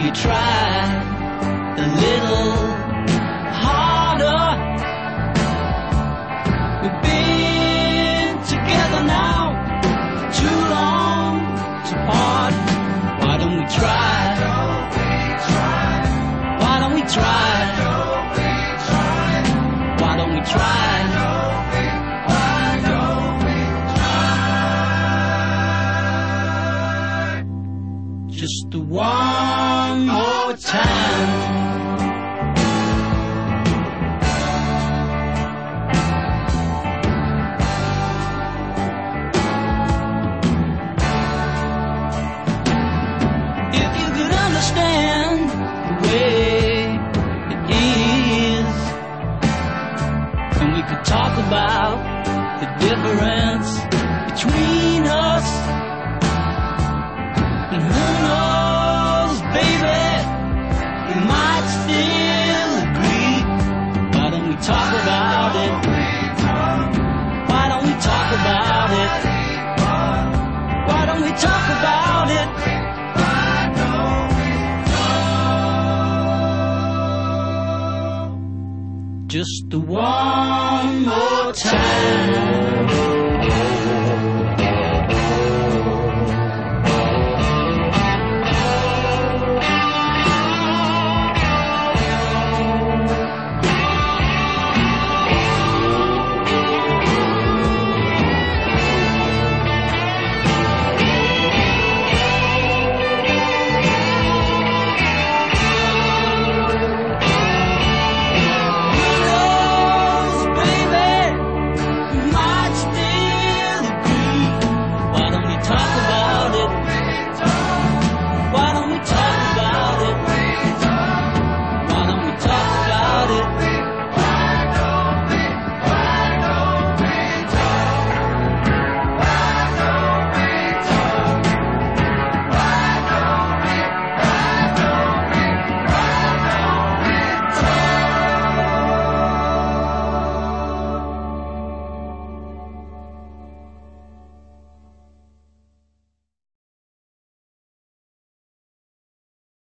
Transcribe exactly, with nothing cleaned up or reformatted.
you try a little harder? We've been together now for too long to part. Why don't we try? Why don't we try? Why don't we try? Just one more time. If you could understand the way it is, and we could talk about the difference between us. And who knows, baby, we might still agree. Why don't we talk about it? Why don't we talk about it? Why don't we talk about it? Just one more time.